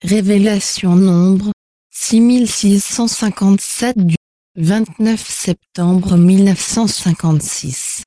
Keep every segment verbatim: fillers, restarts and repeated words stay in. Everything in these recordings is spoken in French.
Révélation nombre six mille six cent cinquante-sept du vingt-neuf septembre mille neuf cent cinquante-six.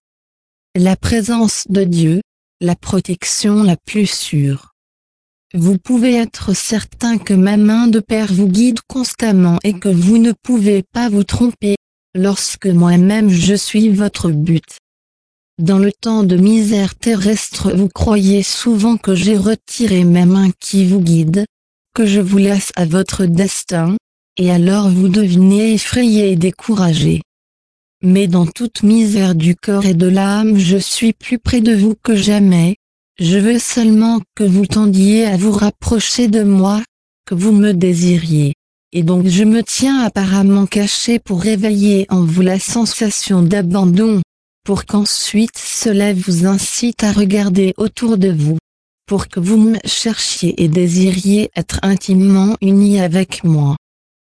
La présence de Dieu, la protection la plus sûre. Vous pouvez être certain que ma main de Père vous guide constamment et que vous ne pouvez pas vous tromper, lorsque moi-même je suis votre but. Dans le temps de misère terrestre vous croyez souvent que j'ai retiré ma main qui vous guide, que je vous laisse à votre destin, et alors vous devenez effrayé et découragé. Mais dans toute misère du corps et de l'âme je suis plus près de vous que jamais, je veux seulement que vous tendiez à vous rapprocher de moi, que vous me désiriez. Et donc je me tiens apparemment caché pour réveiller en vous la sensation d'abandon, pour qu'ensuite cela vous incite à regarder autour de vous, pour que vous me cherchiez et désiriez être intimement unis avec moi.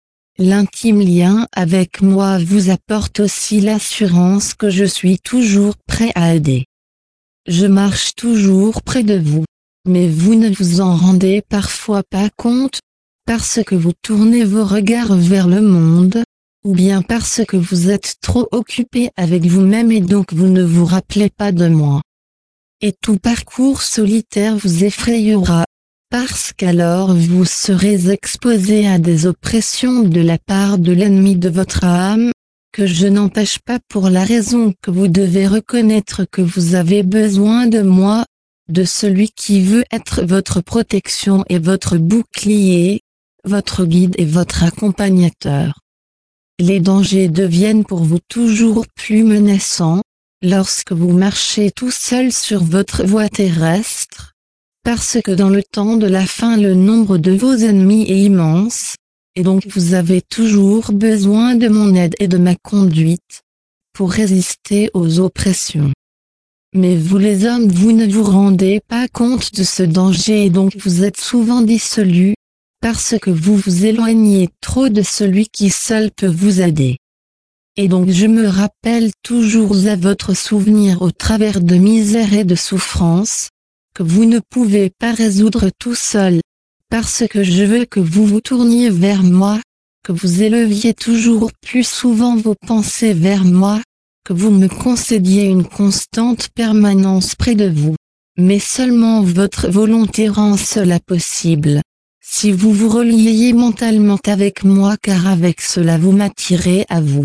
L'intime lien avec moi vous apporte aussi l'assurance que je suis toujours prêt à aider. Je marche toujours près de vous, mais vous ne vous en rendez parfois pas compte, parce que vous tournez vos regards vers le monde, ou bien parce que vous êtes trop occupé avec vous-même et donc vous ne vous rappelez pas de moi. Et tout parcours solitaire vous effrayera, parce qu'alors vous serez exposé à des oppressions de la part de l'ennemi de votre âme, que je n'empêche pas pour la raison que vous devez reconnaître que vous avez besoin de moi, de celui qui veut être votre protection et votre bouclier, votre guide et votre accompagnateur. Les dangers deviennent pour vous toujours plus menaçants, lorsque vous marchez tout seul sur votre voie terrestre, parce que dans le temps de la fin le nombre de vos ennemis est immense, et donc vous avez toujours besoin de mon aide et de ma conduite, pour résister aux oppressions. Mais vous les hommes vous ne vous rendez pas compte de ce danger et donc vous êtes souvent dissolus, parce que vous vous éloignez trop de celui qui seul peut vous aider. Et donc je me rappelle toujours à votre souvenir au travers de misère et de souffrance, que vous ne pouvez pas résoudre tout seul, parce que je veux que vous vous tourniez vers moi, que vous éleviez toujours plus souvent vos pensées vers moi, que vous me concédiez une constante permanence près de vous, mais seulement votre volonté rend cela possible. Si vous vous reliez mentalement avec moi car avec cela vous m'attirez à vous.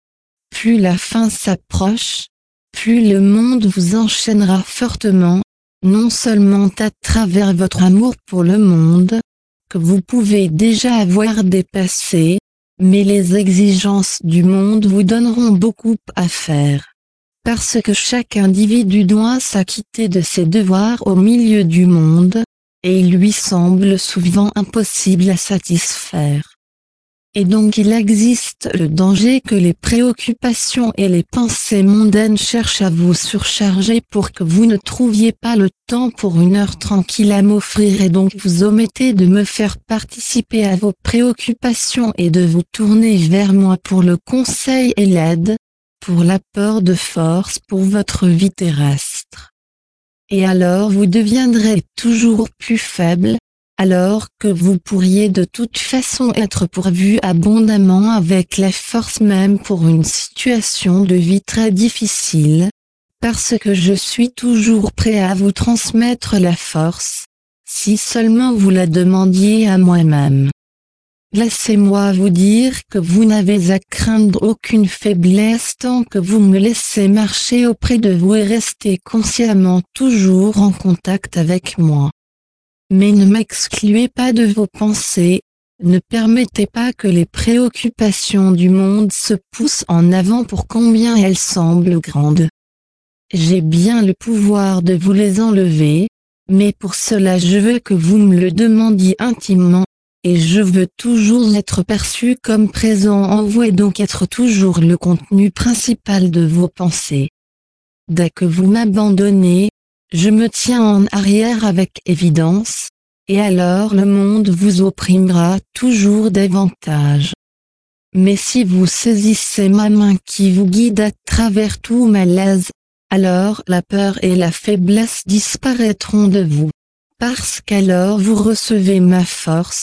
Plus la fin s'approche, plus le monde vous enchaînera fortement, non seulement à travers votre amour pour le monde, que vous pouvez déjà avoir dépassé, mais les exigences du monde vous donneront beaucoup à faire. Parce que chaque individu doit s'acquitter de ses devoirs au milieu du monde, et il lui semble souvent impossible à satisfaire. Et donc il existe le danger que les préoccupations et les pensées mondaines cherchent à vous surcharger pour que vous ne trouviez pas le temps pour une heure tranquille à m'offrir et donc vous omettez de me faire participer à vos préoccupations et de vous tourner vers moi pour le conseil et l'aide, pour l'apport de force pour votre vie terrestre. Et alors vous deviendrez toujours plus faible, alors que vous pourriez de toute façon être pourvu abondamment avec la force même pour une situation de vie très difficile, parce que je suis toujours prêt à vous transmettre la force, si seulement vous la demandiez à moi-même. Laissez-moi vous dire que vous n'avez à craindre aucune faiblesse tant que vous me laissez marcher auprès de vous et rester consciemment toujours en contact avec moi. Mais ne m'excluez pas de vos pensées, ne permettez pas que les préoccupations du monde se poussent en avant pour combien elles semblent grandes. J'ai bien le pouvoir de vous les enlever, mais pour cela je veux que vous me le demandiez intimement, et je veux toujours être perçu comme présent en vous et donc être toujours le contenu principal de vos pensées. Dès que vous m'abandonnez, je me tiens en arrière avec évidence, et alors le monde vous opprimera toujours davantage. Mais si vous saisissez ma main qui vous guide à travers tout malaise, alors la peur et la faiblesse disparaîtront de vous, parce qu'alors vous recevez ma force,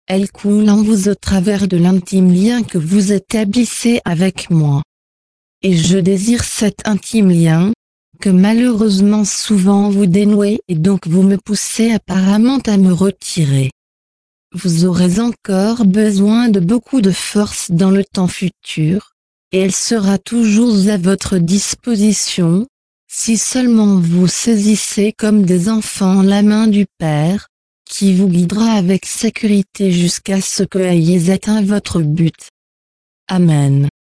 Elle coule en vous au travers de l'intime lien que vous établissez avec moi. Et je désire cet intime lien, que malheureusement souvent vous dénouez et donc vous me poussez apparemment à me retirer. Vous aurez encore besoin de beaucoup de force dans le temps futur, et elle sera toujours à votre disposition, si seulement vous saisissez comme des enfants la main du Père, qui vous guidera avec sécurité jusqu'à ce que ayez atteint votre but. Amen.